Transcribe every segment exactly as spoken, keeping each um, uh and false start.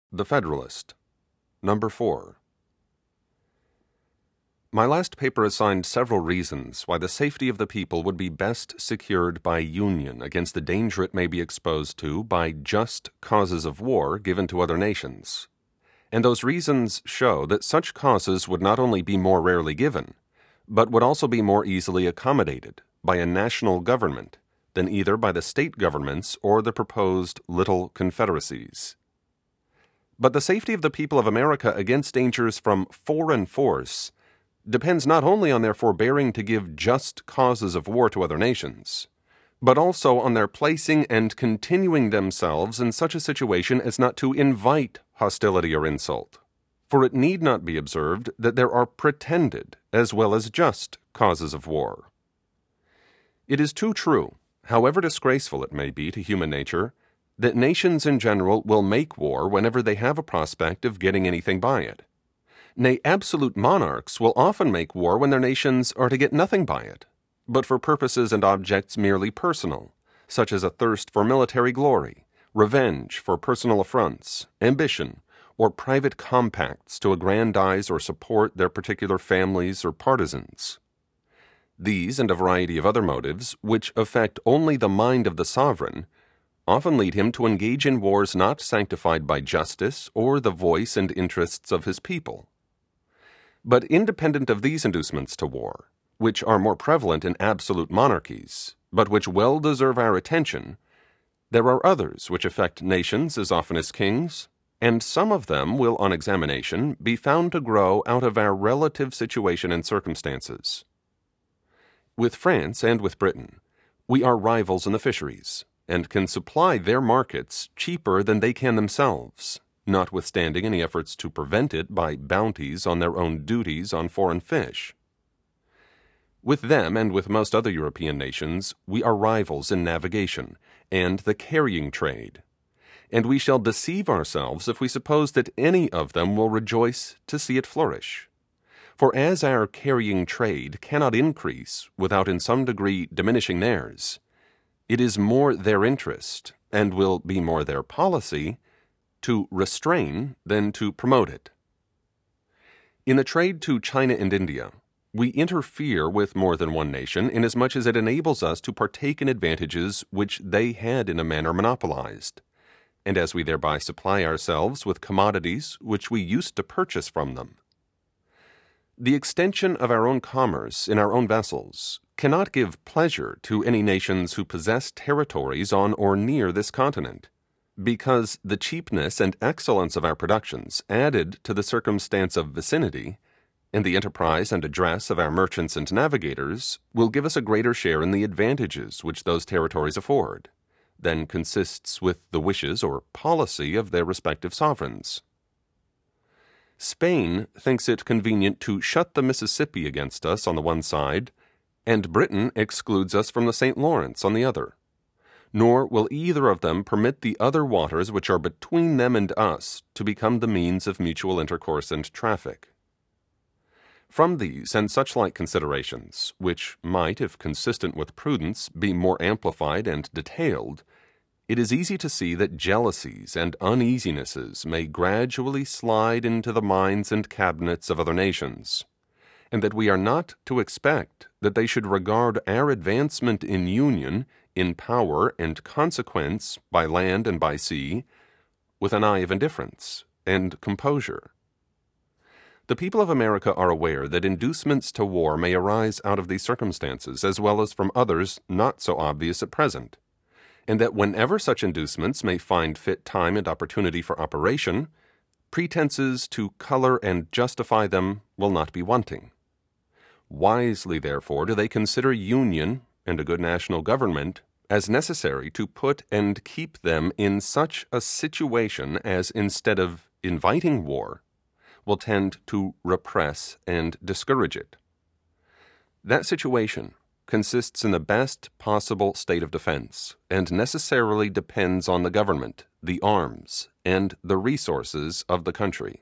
The Federalist. Number four. My last paper assigned several reasons why the safety of the people would be best secured by union against the danger it may be exposed to by just causes of war given to other nations. And those reasons show that such causes would not only be more rarely given, but would also be more easily accommodated by a national government than either by the state governments or the proposed little confederacies. But the safety of the people of America against dangers from foreign force depends not only on their forbearing to give just causes of war to other nations, but also on their placing and continuing themselves in such a situation as not to invite hostility or insult. For it need not be observed that there are pretended as well as just causes of war. It is too true, however disgraceful it may be to human nature, that nations in general will make war whenever they have a prospect of getting anything by it. Nay, absolute monarchs will often make war when their nations are to get nothing by it, but for purposes and objects merely personal, such as a thirst for military glory, revenge for personal affronts, ambition, or private compacts to aggrandize or support their particular families or partisans. These and a variety of other motives, which affect only the mind of the sovereign, often lead him to engage in wars not sanctified by justice or the voice and interests of his people. But independent of these inducements to war, which are more prevalent in absolute monarchies, but which well deserve our attention, there are others which affect nations as often as kings, and some of them will on examination be found to grow out of our relative situation and circumstances. With France and with Britain, we are rivals in the fisheries, and can supply their markets cheaper than they can themselves, notwithstanding any efforts to prevent it by bounties on their own duties on foreign fish. With them and with most other European nations, we are rivals in navigation and the carrying trade, and we shall deceive ourselves if we suppose that any of them will rejoice to see it flourish. For as our carrying trade cannot increase without in some degree diminishing theirs, it is more their interest, and will be more their policy, to restrain than to promote it. In the trade to China and India, we interfere with more than one nation inasmuch as it enables us to partake in advantages which they had in a manner monopolized, and as we thereby supply ourselves with commodities which we used to purchase from them. The extension of our own commerce in our own vessels cannot give pleasure to any nations who possess territories on or near this continent, because the cheapness and excellence of our productions added to the circumstance of vicinity, and the enterprise and address of our merchants and navigators will give us a greater share in the advantages which those territories afford, than consists with the wishes or policy of their respective sovereigns. Spain thinks it convenient to shut the Mississippi against us on the one side, and Britain excludes us from the Saint Lawrence on the other. Nor will either of them permit the other waters which are between them and us to become the means of mutual intercourse and traffic. From these and such like considerations, which might, if consistent with prudence, be more amplified and detailed, it is easy to see that jealousies and uneasinesses may gradually slide into the minds and cabinets of other nations, and that we are not to expect that they should regard our advancement in union, in power and consequence by land and by sea, with an eye of indifference and composure. The people of America are aware that inducements to war may arise out of these circumstances, as well as from others not so obvious at present, and that whenever such inducements may find fit time and opportunity for operation, pretenses to color and justify them will not be wanting. Wisely, therefore, do they consider union and a good national government as necessary to put and keep them in such a situation as, instead of inviting war, will tend to repress and discourage it. That situation consists in the best possible state of defense, and necessarily depends on the government, the arms, and the resources of the country.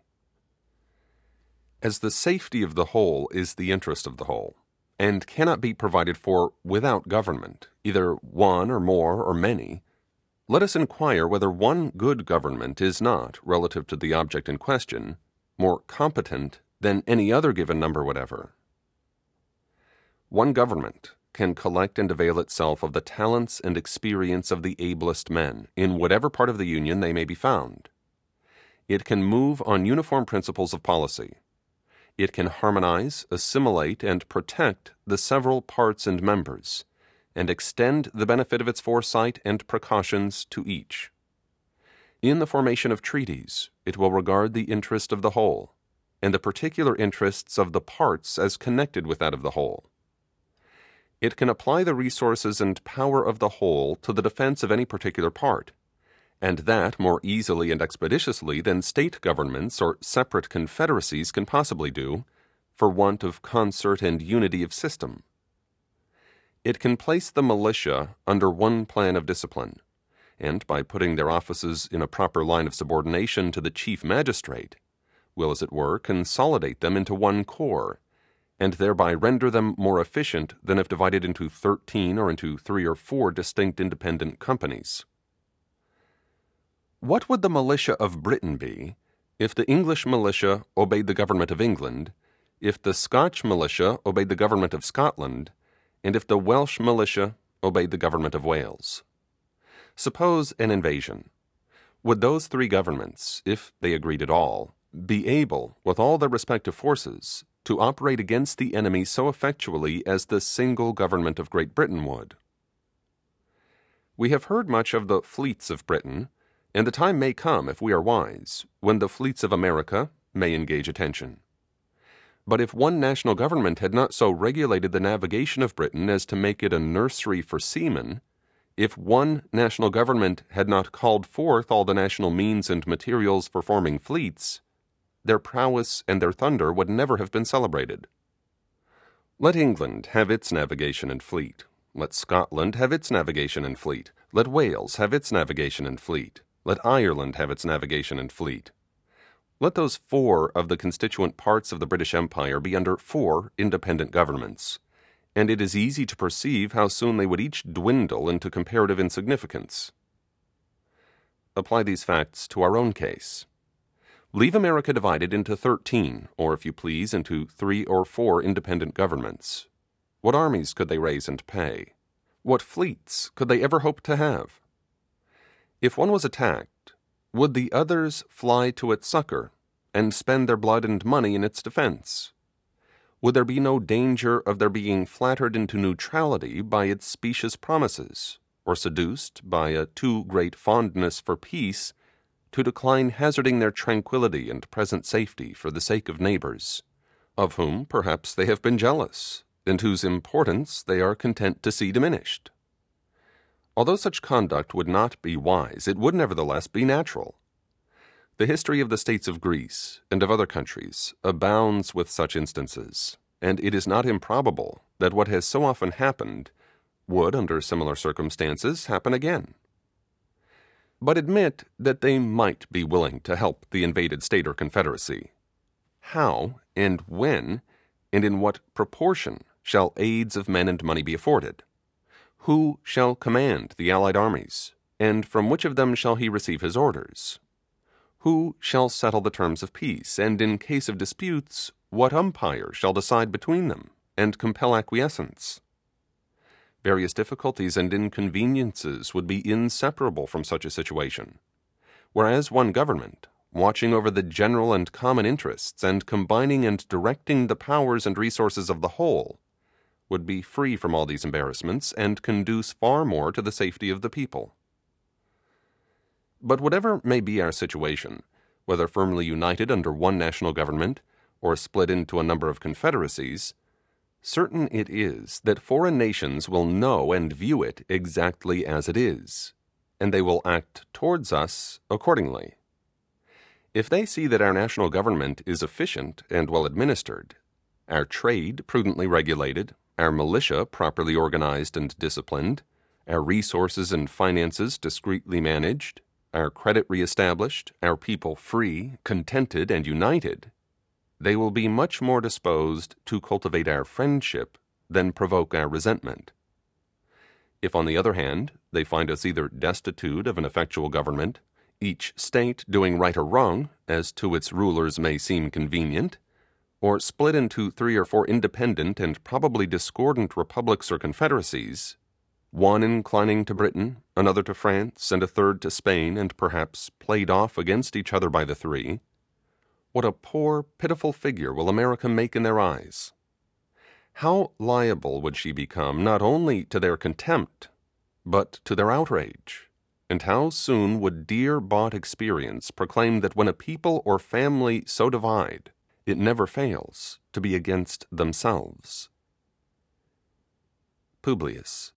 As the safety of the whole is the interest of the whole, and cannot be provided for without government, either one or more or many, let us inquire whether one good government is not, relative to the object in question, more competent than any other given number whatever. One government can collect and avail itself of the talents and experience of the ablest men, in whatever part of the Union they may be found. It can move on uniform principles of policy. It can harmonize, assimilate, and protect the several parts and members, and extend the benefit of its foresight and precautions to each. In the formation of treaties, it will regard the interest of the whole, and the particular interests of the parts as connected with that of the whole. It can apply the resources and power of the whole to the defense of any particular part, and that more easily and expeditiously than state governments or separate confederacies can possibly do, for want of concert and unity of system. It can place the militia under one plan of discipline, and by putting their offices in a proper line of subordination to the chief magistrate, will, as it were, consolidate them into one corps, and thereby render them more efficient than if divided into thirteen or into three or four distinct independent companies. What would the militia of Britain be if the English militia obeyed the government of England, if the Scotch militia obeyed the government of Scotland, and if the Welsh militia obeyed the government of Wales? Suppose an invasion. Would those three governments, if they agreed at all, be able, with all their respective forces, to operate against the enemy so effectually as the single government of Great Britain would? We have heard much of the fleets of Britain, and the time may come, if we are wise, when the fleets of America may engage attention. But if one national government had not so regulated the navigation of Britain as to make it a nursery for seamen, if one national government had not called forth all the national means and materials for forming fleets, their prowess and their thunder would never have been celebrated. Let England have its navigation and fleet. Let Scotland have its navigation and fleet. Let Wales have its navigation and fleet. Let Ireland have its navigation and fleet. Let those four of the constituent parts of the British Empire be under four independent governments, and it is easy to perceive how soon they would each dwindle into comparative insignificance. Apply these facts to our own case. Leave America divided into thirteen, or if you please, into three or four independent governments. What armies could they raise and pay? What fleets could they ever hope to have? If one was attacked, would the others fly to its succor and spend their blood and money in its defense? Would there be no danger of their being flattered into neutrality by its specious promises, or seduced by a too great fondness for peace to decline hazarding their tranquility and present safety for the sake of neighbors, of whom perhaps they have been jealous, and whose importance they are content to see diminished? Although such conduct would not be wise, it would nevertheless be natural. The history of the states of Greece and of other countries abounds with such instances, and it is not improbable that what has so often happened would, under similar circumstances, happen again. But admit that they might be willing to help the invaded state or confederacy. How, and when, and in what proportion shall aids of men and money be afforded? Who shall command the allied armies, and from which of them shall he receive his orders? Who shall settle the terms of peace, and in case of disputes, what umpire shall decide between them, and compel acquiescence? Various difficulties and inconveniences would be inseparable from such a situation, whereas one government, watching over the general and common interests, and combining and directing the powers and resources of the whole, would be free from all these embarrassments and conduce far more to the safety of the people. But whatever may be our situation, whether firmly united under one national government or split into a number of confederacies, certain it is that foreign nations will know and view it exactly as it is, and they will act towards us accordingly. If they see that our national government is efficient and well administered, our trade prudently regulated, our militia properly organized and disciplined, our resources and finances discreetly managed, our credit reestablished, our people free, contented, and united, they will be much more disposed to cultivate our friendship than provoke our resentment. If, on the other hand, they find us either destitute of an effectual government, each state doing right or wrong, as to its rulers may seem convenient, or split into three or four independent and probably discordant republics or confederacies, one inclining to Britain, another to France, and a third to Spain, and perhaps played off against each other by the three, what a poor, pitiful figure will America make in their eyes! How liable would she become not only to their contempt, but to their outrage? And how soon would dear-bought experience proclaim that when a people or family so divide, it never fails to be against themselves? Publius.